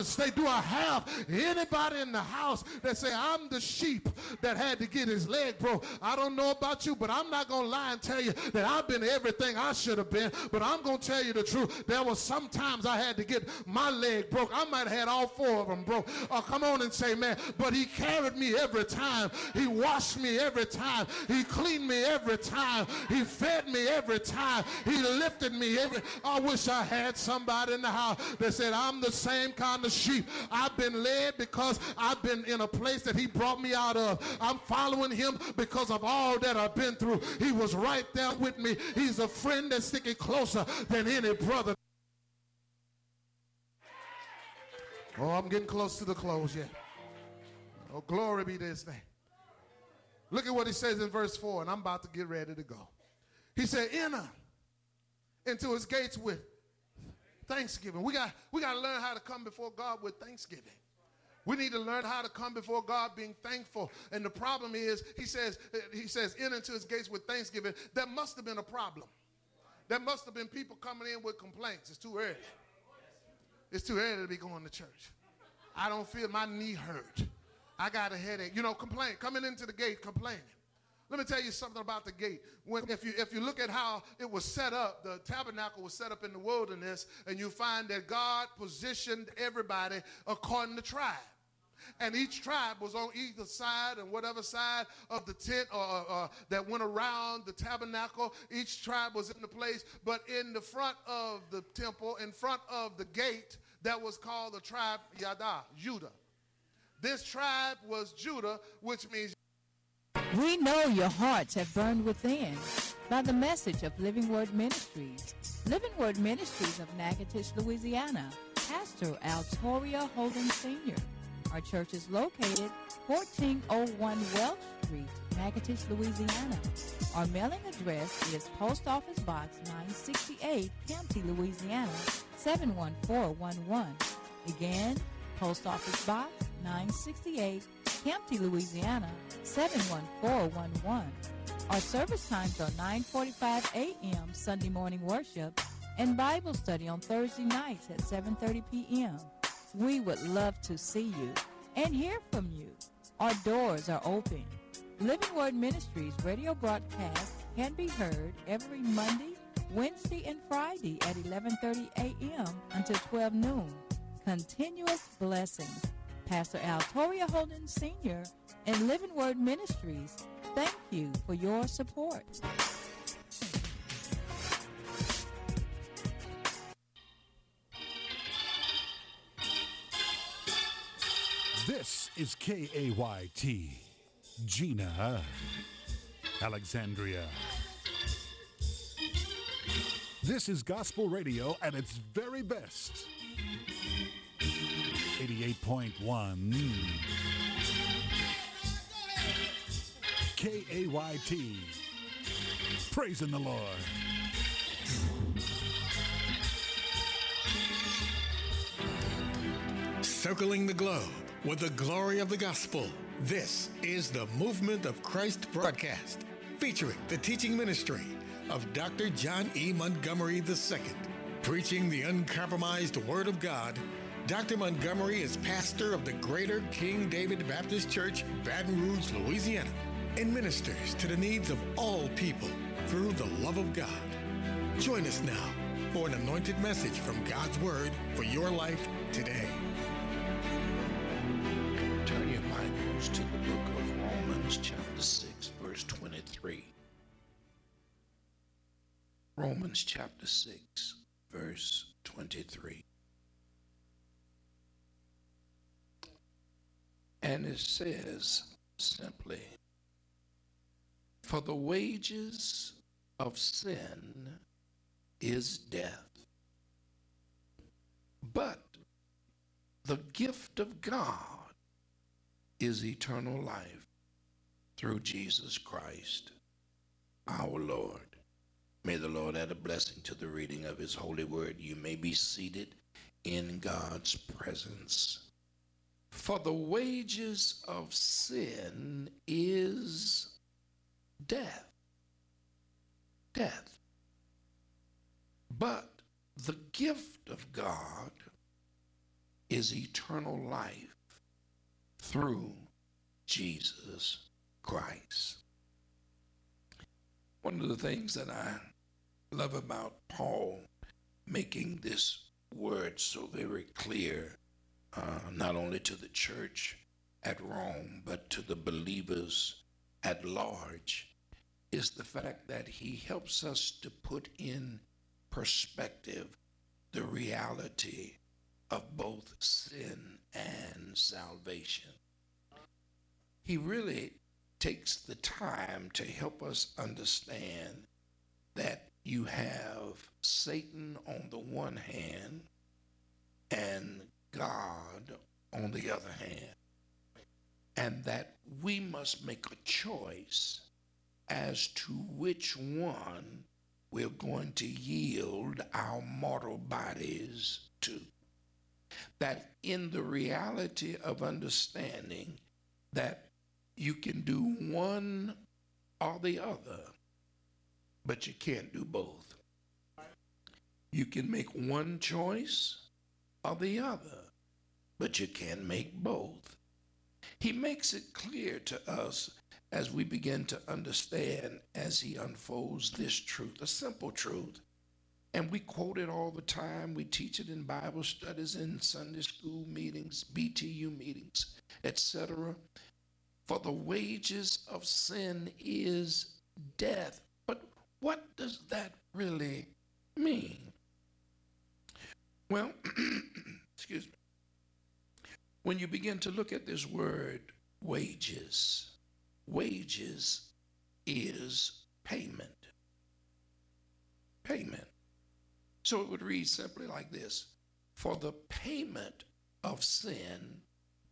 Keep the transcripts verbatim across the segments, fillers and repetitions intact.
Say, do I have anybody in the house that say, I'm the sheep that had to get his leg broke? I don't know about you, but I'm not going to lie and tell you that I've been everything I should have been, but I'm going to tell you the truth. There was sometimes I had to get my leg broke. I might have had all four of them broke. Oh, come on and say, man, but he carried me every time. He washed me every time. He cleaned me every time. He fed me every time. He lifted me every. I wish I had somebody in the house that said, I'm the same kind of sheep. I've been led because I've been in a place that he brought me out of. I'm following him because of all that I've been through. He was right there with me. He's a friend that's sticking closer than any brother. Oh, I'm getting close to the close yet. Oh, glory be to his name. Look at what he says in verse four, and I'm about to get ready to go. He said, enter into his gates with thanksgiving. We got, we got to learn how to come before God with thanksgiving. We need to learn how to come before God being thankful. And the problem is, he says, he says, enter into his gates with thanksgiving. That must have been a problem. There must have been people coming in with complaints. It's too early. It's too early to be going to church. I don't feel, my knee hurt. I got a headache. You know, complain. Coming into the gate, complaining. Let me tell you something about the gate. When, if you if you look at how it was set up, the tabernacle was set up in the wilderness, and you find that God positioned everybody according to tribe. And each tribe was on either side, and whatever side of the tent or, or, or that went around the tabernacle, each tribe was in the place. But in the front of the temple, in front of the gate, that was called the tribe Yada, Judah. This tribe was Judah, which means we know your hearts have burned within by the message of Living Word Ministries. Living Word Ministries of Natchitoches, Louisiana. Pastor Altoria Holden Senior Our church is located fourteen oh one Welch Street, Natchitoches, Louisiana. Our mailing address is Post Office Box nine sixty-eight, Campty, Louisiana, seven one four one one. Again, Post Office Box nine sixty-eight, Campty, Louisiana, seven one four one one. Our service times are nine forty-five a.m. Sunday morning worship and Bible study on Thursday nights at seven thirty p.m. We would love to see you and hear from you. Our doors are open. Living Word Ministries radio broadcast can be heard every Monday, Wednesday, and Friday at eleven thirty a.m. until twelve noon. Continuous blessings. Pastor Altoria Holden Senior and Living Word Ministries, thank you for your support. This is K A Y T, Gina, Alexandria. This is gospel radio at its very best. eighty-eight point one K A Y T. Praising the Lord. Circling the globe with the glory of the gospel. This is the Movement of Christ broadcast, featuring the teaching ministry of Doctor John E. Montgomery the Second. Preaching the uncompromised Word of God, Doctor Montgomery is pastor of the Greater King David Baptist Church, Baton Rouge, Louisiana, and ministers to the needs of all people through the love of God. Join us now for an anointed message from God's Word for your life today. Turn your Bibles to the book of Romans chapter six, verse twenty-three. Romans chapter six, verse twenty-three. And it says simply, for the wages of sin is death, but the gift of God is eternal life through Jesus Christ, our Lord. May the Lord add a blessing to the reading of his holy word. You may be seated in God's presence. For the wages of sin is death. Death. But the gift of God is eternal life through Jesus Christ. One of the things that I love about Paul making this word so very clear, uh, not only to the church at Rome, but to the believers at large, is the fact that he helps us to put in perspective the reality of both sin and salvation. He really takes the time to help us understand that you have Satan on the one hand and God on the other hand, and that we must make a choice as to which one we're going to yield our mortal bodies to. That in the reality of understanding that you can do one or the other, but you can't do both. You can make one choice or the other, but you can't make both. He makes it clear to us as we begin to understand, as he unfolds this truth, a simple truth. And we quote it all the time. We teach it in Bible studies, in Sunday school meetings, B T U meetings, et cetera. For the wages of sin is death. But what does that really mean? Well, excuse me. When you begin to look at this word, wages, wages is payment. Payment. So it would read simply like this: for the payment of sin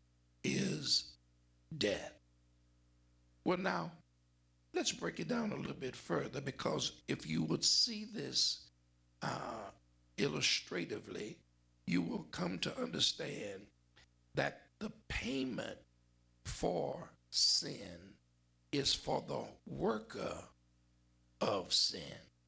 is death. Well, now, let's break it down a little bit further, because if you would see this uh, illustratively, you will come to understand that the payment for sin is for the worker of sin.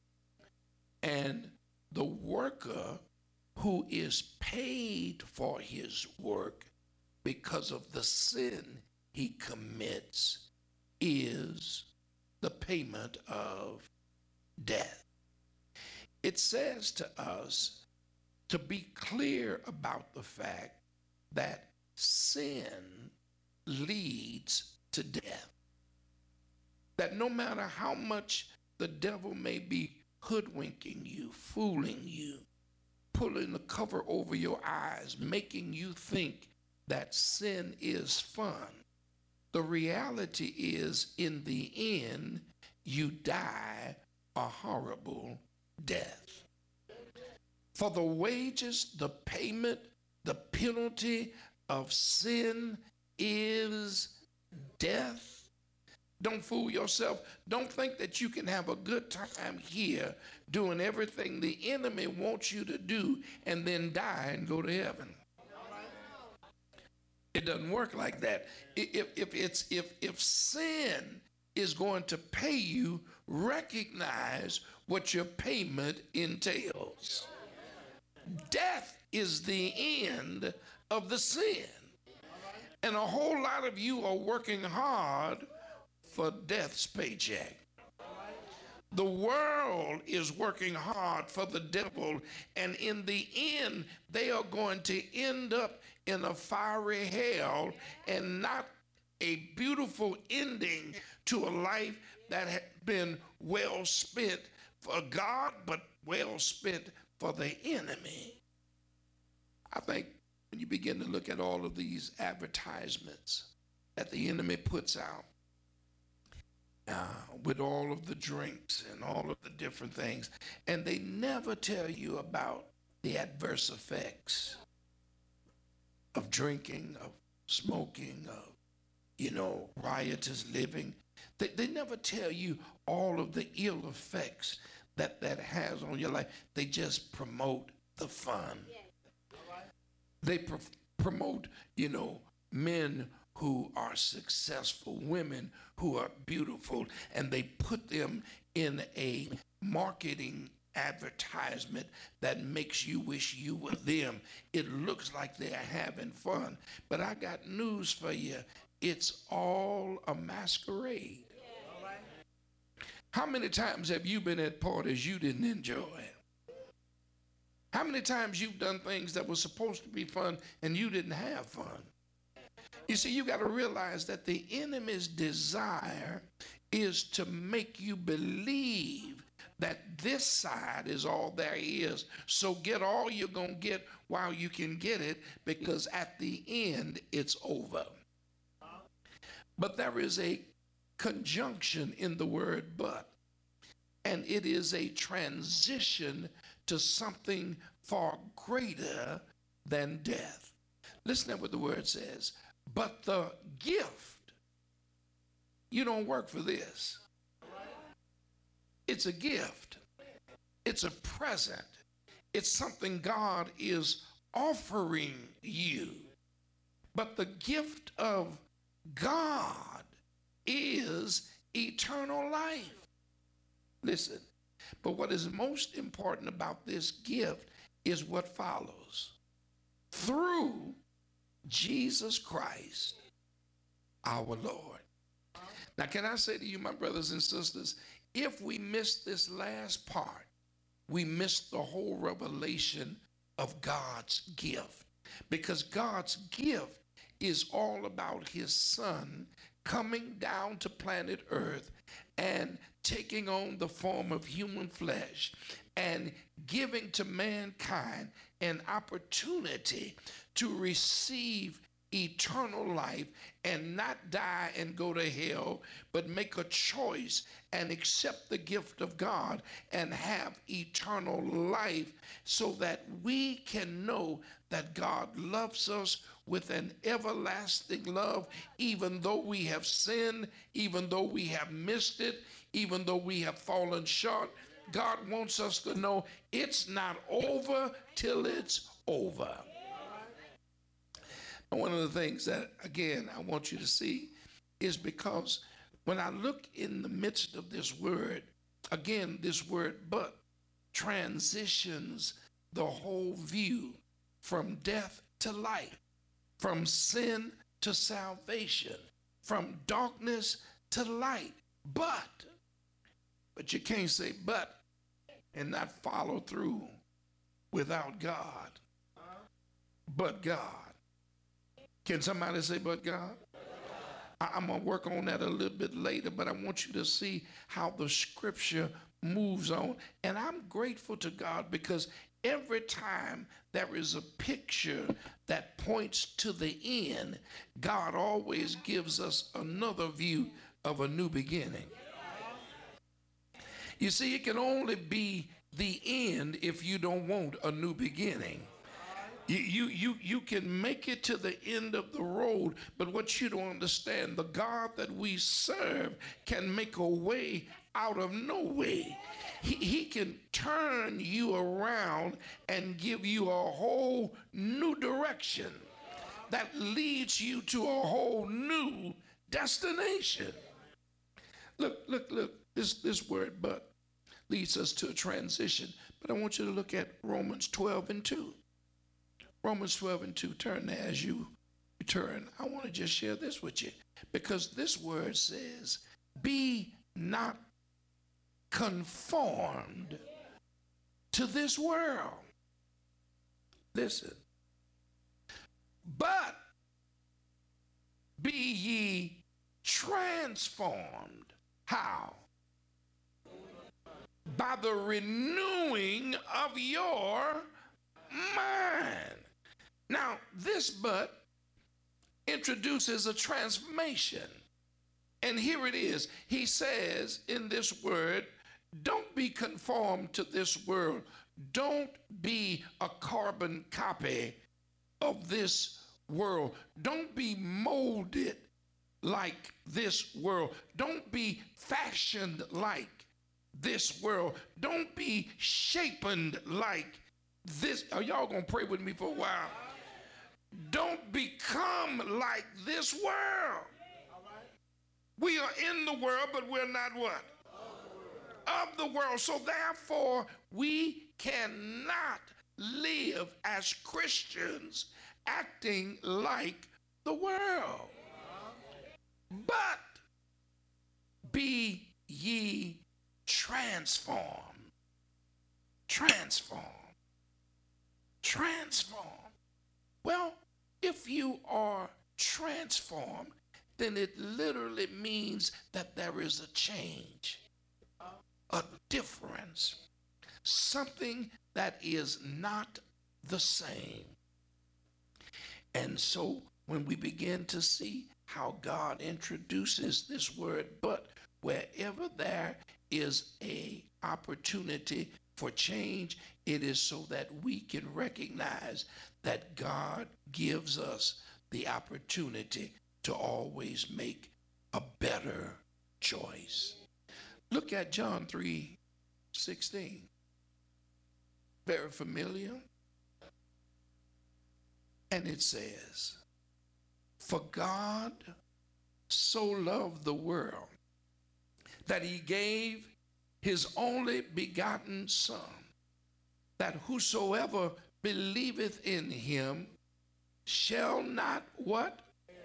And the worker who is paid for his work because of the sin he commits is the payment of death. It says to us to be clear about the fact that sin leads to death. That no matter how much the devil may be hoodwinking you, fooling you, pulling the cover over your eyes, making you think that sin is fun, the reality is, in the end, you die a horrible death. For the wages, the payment, the penalty of sin is death. Don't fool yourself. Don't think that you can have a good time here doing everything the enemy wants you to do and then die and go to heaven. It doesn't work like that. If, if, it's, if, if sin is going to pay you, recognize what your payment entails. Death is the end of the sin. And a whole lot of you are working hard for death's paycheck. The world is working hard for the devil, and in the end, they are going to end up in a fiery hell, and not a beautiful ending to a life that had been well spent for God, but well spent for the enemy. I think when you begin to look at all of these advertisements that the enemy puts out, Uh, with all of the drinks and all of the different things, and they never tell you about the adverse effects of drinking, of smoking, of, you know, riotous living. They, they never tell you all of the ill effects that that has on your life. They just promote the fun. They pro- promote, you know, men who are successful, women who are beautiful, and they put them in a marketing advertisement that makes you wish you were them. It looks like they're having fun. But I got news for you. It's all a masquerade. How many times have you been at parties you didn't enjoy? How many times you've done things that were supposed to be fun and you didn't have fun? You see, you got to realize that the enemy's desire is to make you believe that this side is all there is. So get all you're going to get while you can get it, because at the end, it's over. But there is a conjunction in the word but, and it is a transition to something far greater than death. Listen to what the word says. But the gift, you don't work for this. It's a gift. It's a present. It's something God is offering you. But the gift of God is eternal life. Listen, but what is most important about this gift is what follows. Through Jesus Christ, our Lord. Now, can I say to you, my brothers and sisters, if we miss this last part, we miss the whole revelation of God's gift. Because God's gift is all about his son coming down to planet Earth and taking on the form of human flesh and giving to mankind an opportunity to receive eternal life and not die and go to hell, but make a choice and accept the gift of God and have eternal life, so that we can know that God loves us with an everlasting love, even though we have sinned, even though we have missed it, even though we have fallen short. God wants us to know it's not over till it's over. And one of the things that, again, I want you to see is because when I look in the midst of this word, again, this word but transitions the whole view from death to life, from sin to salvation, from darkness to light. But, but you can't say but and not follow through without God. But God. Can somebody say but God? I, I'm going to work on that a little bit later, but I want you to see how the scripture moves on. And I'm grateful to God because every time there is a picture that points to the end, God always gives us another view of a new beginning. You see, it can only be the end if you don't want a new beginning. You, you, you, you can make it to the end of the road, but what you don't understand, the God that we serve can make a way out of no way. He, he can turn you around and give you a whole new direction that leads you to a whole new destination. Look, look, look, this, this word but leads us to a transition, but I want you to look at Romans twelve and two. Romans twelve and two, turn there as you return. I want to just share this with you because this word says, be not conformed to this world. Listen. But be ye transformed. How? By the renewing of your mind. Now, this but introduces a transformation. And here it is. He says in this word, don't be conformed to this world. Don't be a carbon copy of this world. Don't be molded like this world. Don't be fashioned like this world. Don't be shapen like this. Are y'all gonna pray with me for a while? Don't become like this world. We are in the world, but we're not what? of the world. So therefore, we cannot live as Christians acting like the world. But be ye transformed. Transform. Transform. Well, if you are transformed, then it literally means that there is a change, a difference, something that is not the same. And so when we begin to see how God introduces this word, but wherever there is a opportunity for change, it is so that we can recognize that God gives us the opportunity to always make a better choice. Look at John three sixteen. Very familiar. And it says, for God so loved the world that he gave his only begotten Son, that whosoever believeth in him shall not what?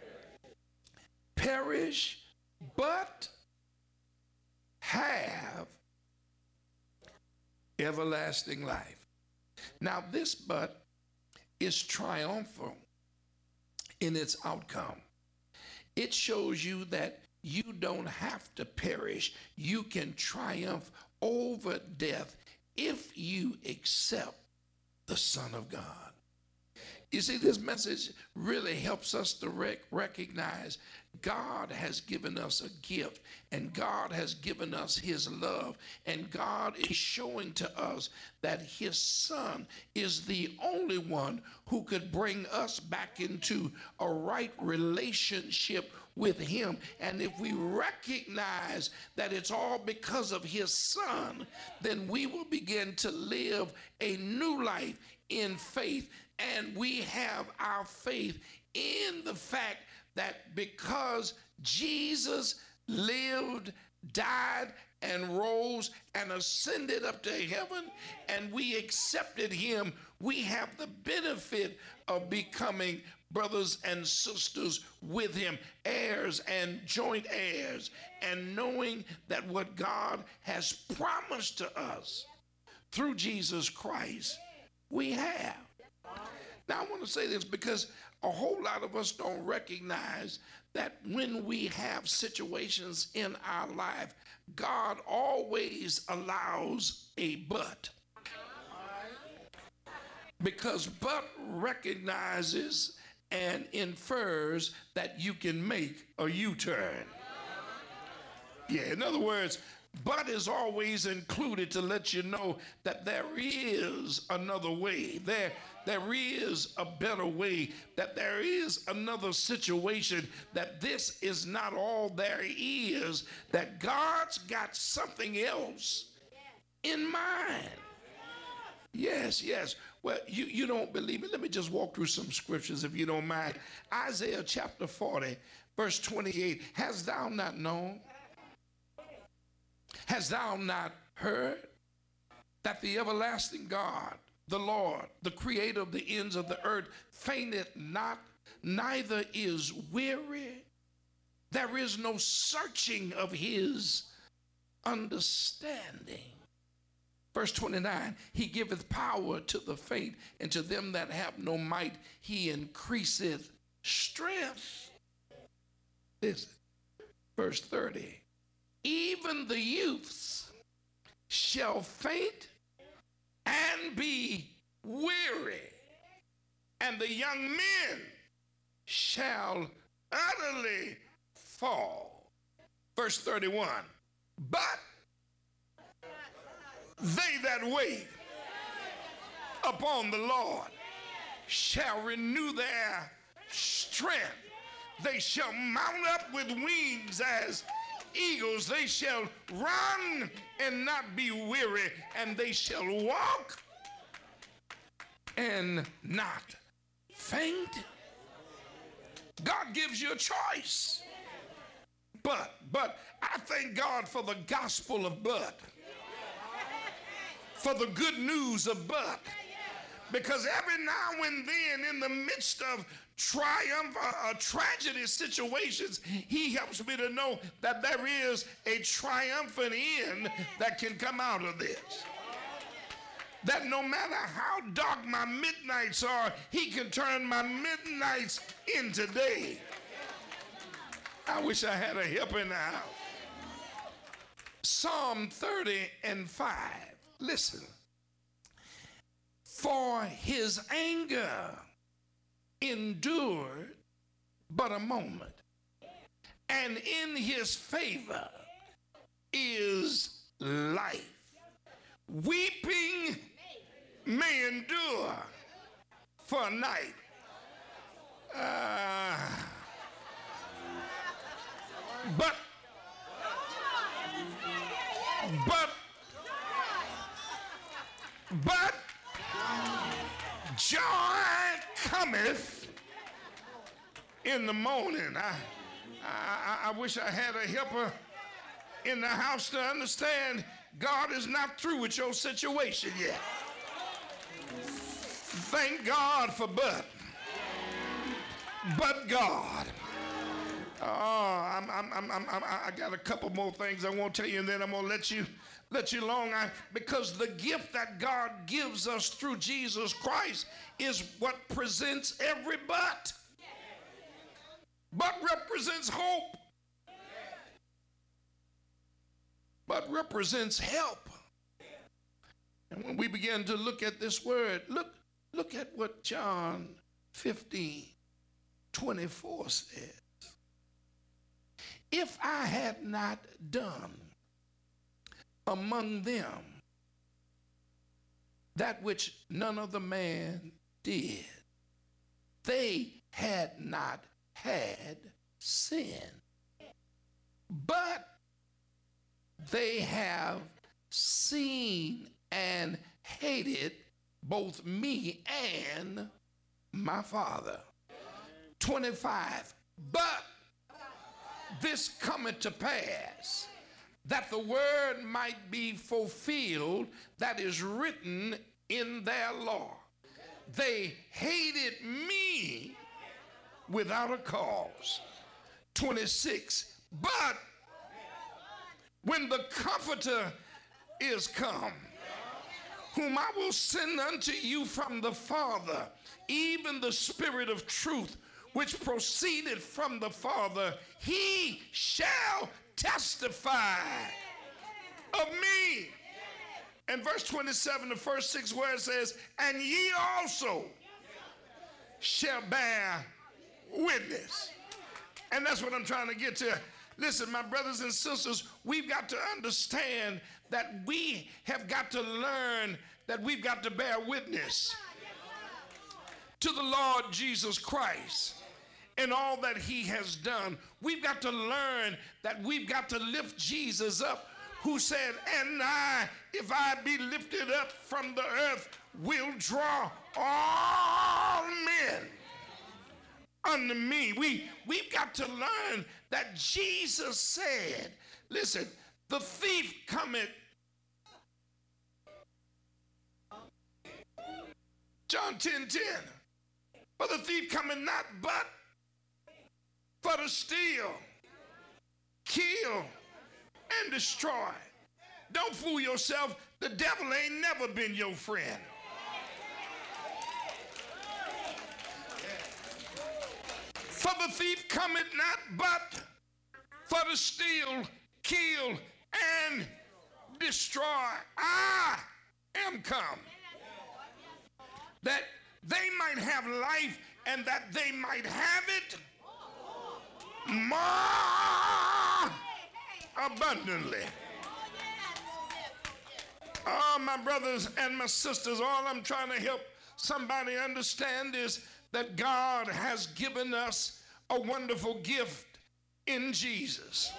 Perish, but have everlasting life. Now this but is triumphal in its outcome. It shows you that you don't have to perish. You can triumph over death if you accept the Son of God. You see, this message really helps us to rec- recognize God has given us a gift, and God has given us his love, and God is showing to us that his Son is the only one who could bring us back into a right relationship with him. And if we recognize that it's all because of his Son, then we will begin to live a new life in faith. And we have our faith in the fact that because Jesus lived, died, and rose and ascended up to heaven, and we accepted him, we have the benefit of becoming brothers and sisters with him, heirs and joint heirs, and knowing that what God has promised to us through Jesus Christ, we have. Now, I want to say this because a whole lot of us don't recognize that when we have situations in our life, God always allows a but. Because but recognizes and infers that you can make a U-turn. Yeah, in other words, but is always included to let you know that there is another way. There, there is a better way, that there is another situation, that this is not all there is, that God's got something else in mind. Yes, yes. Well, you, you don't believe it. Let me just walk through some scriptures if you don't mind. Isaiah chapter forty, verse twenty-eight. Hast thou not known? Hast thou not heard that the everlasting God, the Lord, the creator of the ends of the earth, fainteth not, neither is weary? There is no searching of his understanding. Verse twenty-nine, he giveth power to the faint, and to them that have no might he increaseth strength. Listen, verse thirty, even the youths shall faint and be weary, and the young men shall utterly fall. Verse thirty-one, but they that wait upon the Lord shall renew their strength. They shall mount up with wings as eagles. They shall run and not be weary, and they shall walk and not faint. God gives you a choice. But, but I thank God for the gospel of but. for the good news of but. Because every now and then in the midst of triumph or, or tragedy situations, he helps me to know that there is a triumphant end that can come out of this. That no matter how dark my midnights are, he can turn my midnights into day. I wish I had a helper now. Psalm thirty and five. Listen. For his anger endured but a moment, and in his favor is life. Weeping may endure for a night. Uh, but, but, but, joy cometh in the morning. I, I, I wish I had a helper in the house to understand God is not through with your situation yet. Thank God for but. But God. Oh, I'm, I'm, I'm, I'm, I got a couple more things I want to tell you, and then I'm going to let you let you alone. I, because the gift that God gives us through Jesus Christ is what presents every but. But represents hope. But represents help. And when we begin to look at this word, look, look at what John fifteen twenty-four says. If I had not done among them that which none other man did, they had not had sin, but they have seen and hated both me and my Father. twenty-five, but this cometh to pass, that the word might be fulfilled that is written in their law. They hated me without a cause. twenty-six, but when the Comforter is come, whom I will send unto you from the Father, even the Spirit of truth, which proceeded from the Father, he shall testify of me. And verse twenty-seven, the first six words says, and ye also shall bear witness. And that's what I'm trying to get to. Listen, my brothers and sisters, we've got to understand that we have got to learn that we've got to bear witness to the Lord Jesus Christ and all that he has done. We've got to learn that we've got to lift Jesus up, who said, and I, if I be lifted up from the earth, will draw all men unto me. We, we've got to learn that Jesus said, listen, the thief cometh. John ten ten. For the thief cometh not but for to steal, kill, and destroy. Don't fool yourself. The devil ain't never been your friend. For the thief cometh not but for to steal, kill, and destroy. I am come that they might have life and that they might have it more abundantly. Oh, my brothers and my sisters, all I'm trying to help somebody understand is that God has given us a wonderful gift in Jesus.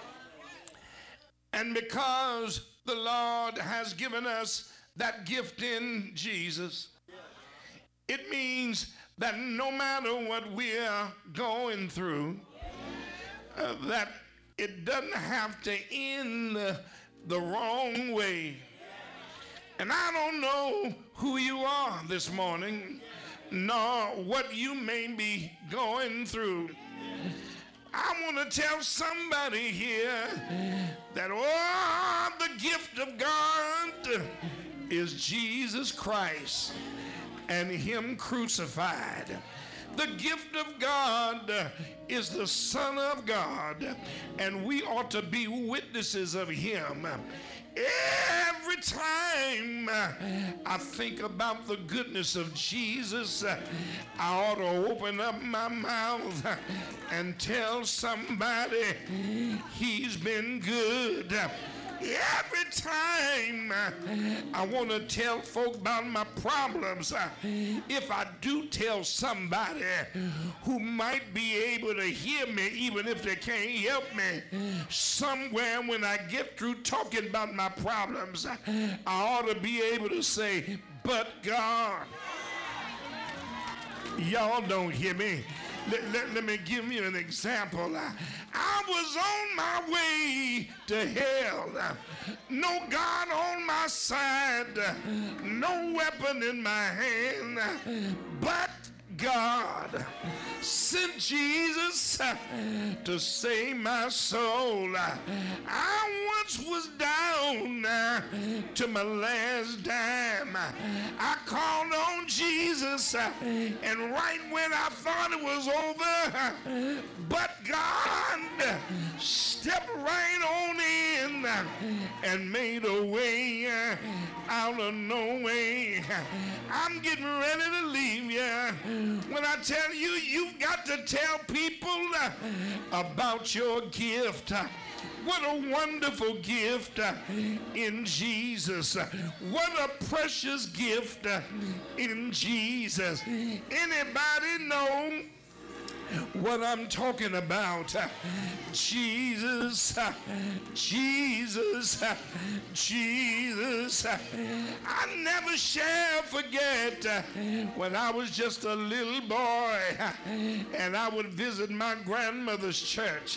And because the Lord has given us that gift in Jesus, it means that no matter what we're going through, uh, that it doesn't have to end the, the wrong way. And I don't know who you are this morning, nor what you may be going through. I want to tell somebody here that, oh, the gift of God is Jesus Christ and him crucified. The gift of God is the Son of God, and we ought to be witnesses of him. Every time I think about the goodness of Jesus, I ought to open up my mouth and tell somebody he's been good. Every time I want to tell folk about my problems, if I do tell somebody who might be able to hear me, even if they can't help me, somewhere when I get through talking about my problems, I ought to be able to say, but God. Y'all don't hear me. Let, let, let me give you an example. I, I was on my way to hell. No God on my side. No weapon in my hand. But God sent Jesus to save my soul. I once was down to my last dime. I called on Jesus, and right when I thought it was over, but God stepped right on in and made a way out of no way. I'm getting ready to leave you. When I tell you, you've got to tell people about your gift. What a wonderful gift in Jesus. What a precious gift in Jesus. Anybody know what I'm talking about? Jesus, Jesus, Jesus. I never shall forget when I was just a little boy and I would visit my grandmother's church.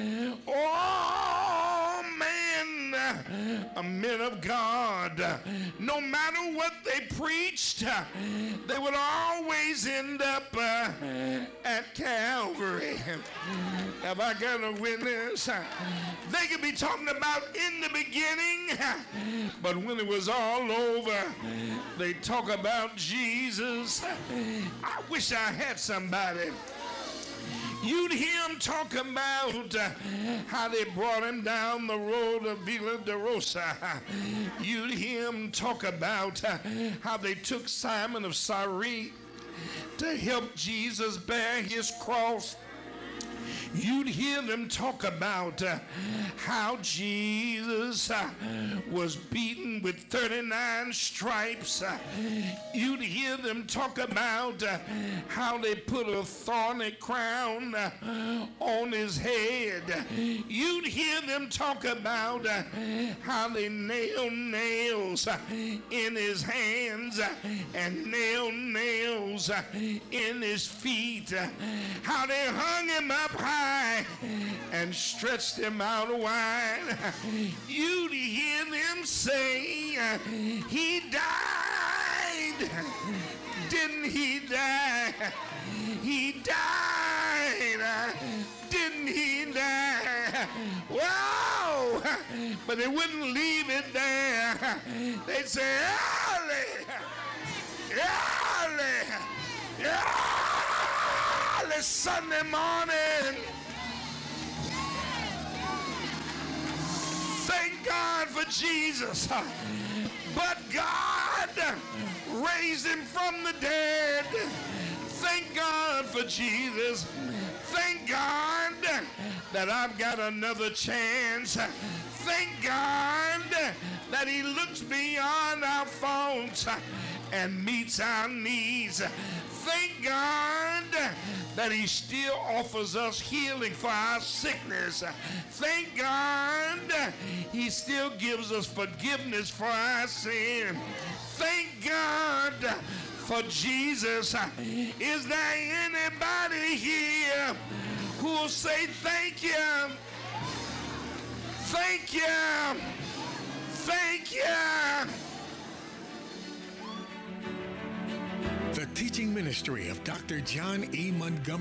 Oh, man, a men of God, no matter what they preached, they would always end up uh, at Calvary. Have I got a witness? They could be talking about in the beginning, but when it was all over, they talk about Jesus. I wish I had somebody. You'd hear him talk about uh, how they brought him down the road of Villa de Rosa. You'd hear him talk about uh, how they took Simon of Cyrene to help Jesus bear his cross. You'd hear them talk about uh, how Jesus uh, was beaten with thirty-nine stripes. Uh, you'd hear them talk about uh, how they put a thorny crown uh, on his head. You'd hear them talk about uh, how they nailed nails uh, in his hands uh, and nailed nails uh, in his feet. Uh, how they hung him up high and stretched him out wide. You'd hear them say, he died. Didn't he die? He died. Didn't he die? Wow! But they wouldn't leave it there. They'd say, early, early, early Sunday morning. Thank God for Jesus. But God raised him from the dead. Thank God for Jesus. Thank God that I've got another chance. Thank God that he looks beyond our faults and meets our needs. Thank God that he still offers us healing for our sickness. Thank God he still gives us forgiveness for our sin. Thank God for Jesus. Is there anybody here who will say thank you? Thank you. Thank you. teaching ministry of Doctor John E. Montgomery